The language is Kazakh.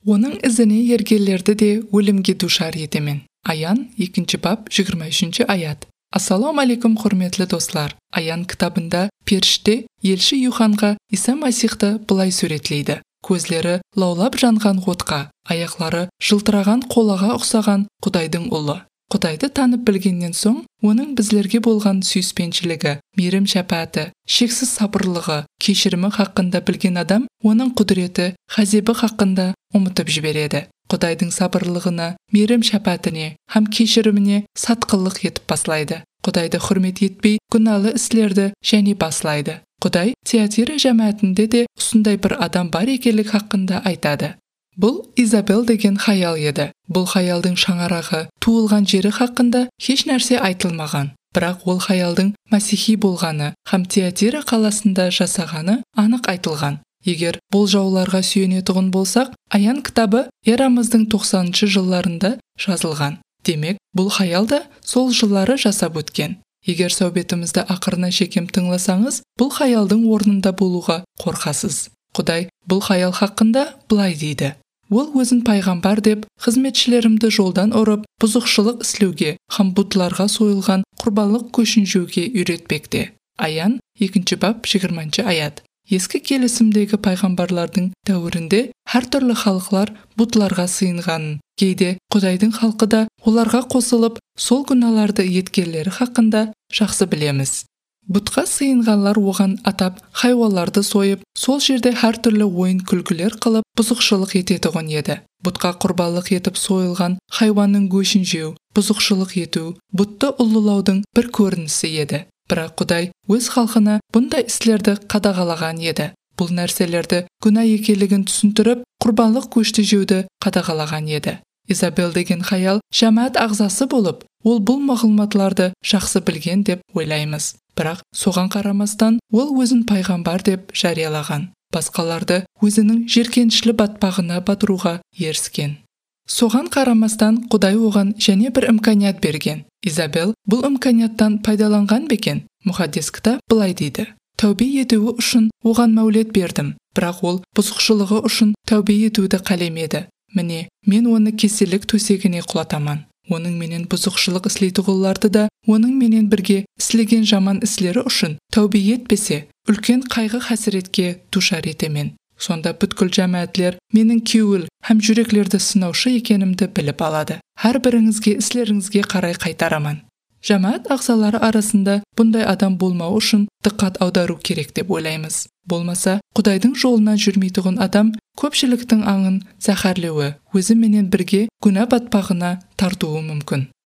Оның ізіне ергелерді де өлімге душар етемен. Аян 2 бап 23 аят. Ассаламу алейкум, құрметлі достар. Аян кітабында періште елші Юханға Иса Масихты былай суретлейді. Көзлері лаулап жанған отқа, аяқлары жылтыраған қолаға ұқсаған Құдайдың ұлы. Құдайды танып білгеннен соң, оның біздерге болған сүйіспеншілігі, мейірім шапаты, шексіз сабырлығы, кешірімі хақында білген адам, оның құдіреті, ғазабы хақында ұмытып жібереді. Құдайдың сабырлығына, мейірім шапатыне, һәм кешіріміне сатқылық етіп баслайды. Құдайды құрмет етпей, күнәлі істерді және баслайды. Құдай Тиатира жәмәтінде де осындай бір адам бар екенлік хақында айтады. Бұл Изабел деген хаял еді. Бұл хаялдың шаңарағы, туылған жері хақында еш нәрсе айтылмаған. Бірақ ол хаялдың масихи болғаны, һәм Тиатира қаласында жасағаны анық айтылған. Егер бұл жауларға сүйенетұғын болсақ, Аян кітабы эрамыздың 90-шы жылларында жазылған. Демек, бұл хаял да сол жыллары жасап өткен. Егер сәубетімізді ақырына шекем тыңласаңыз, бұл хаялдың орнында болуға қорқасыз. Құдай бұл хаял хақында былай дейді. Ол өзін пайғамбар деп, қызметшілерімді жолдан ұрып, бұзықшылық істеуге, һәм бұтларға сойылған құрбандық көшін жеуге үйретпекте. Аян 2 бап 20 аят. Ескі келісімдегі пайғамбарлардың дәуірінде әртүрлі халықлар бұтларға сыйынғанын, кейде Құдайдың халқы да оларға қосылып, сол күнәларды еткерлері хақында жақсы білеміз. Бұтқа сыйынғанлар оған атап, хайуаларды сойып, сол жерде әртүрлі ойын күлгілер қылып, бұзықшылық ететұғын еді. Бұтқа құрбандық етіп сойылған хайуанның көшін жеу, бұзықшылық ету, бұтты ұлылаудың бір көрінісі еді. Бірақ Құдай өз халқына бұндай істерді қадағалаған еді. Бұл нәрселерді күнә екенлігін түсіндіріп, құрбандық көшті жеуді қадағалаған еді. Изабел деген хаял жәмәт ағзасы болып, ол бұл мағлұматларды жақсы білген деп ойлаймыз. Бірақ соған қарамастан, ол өзін пайғамбар деп жариялаған. Басқаларды өзінің жеркеншілі батпағына батыруға еріскен. Соған қарамастан Құдай оған және бір имканият берген. Изабел бұл имканияттан пайдаланған бекен? Мұхаддис кітап былай дейді. Тәубе етуі үшін оған мәулет бердім, бірақ ол бұзықшылығы үшін тәубе етуді қалемеді. Міне, мен оны кеселік төсегіне құлатаман. Оның менен бұзықшылық іслейтіғыларды да, оның менен бірге іслеген жаман іслері үшін тәубе етпесе, үлкен қайғы хәсіретке душар етемен. Сонда бүткіл жәмәтлер менің кеуіл һәм жүреклерді сынаушы екенімді біліп алады. Әр біріңізге іслеріңізге қарай қайтараман. Жәмәт ағзалары арасында бұндай адам болмау үшін диққат аудару керек деп ойлаймыз. Болмаса, Құдайдың жолына жүрмейтұғын адам көпшіліктің аңын зәһәрлеуі, өзі менен бірге күнә батпағына тартуы мүмкін.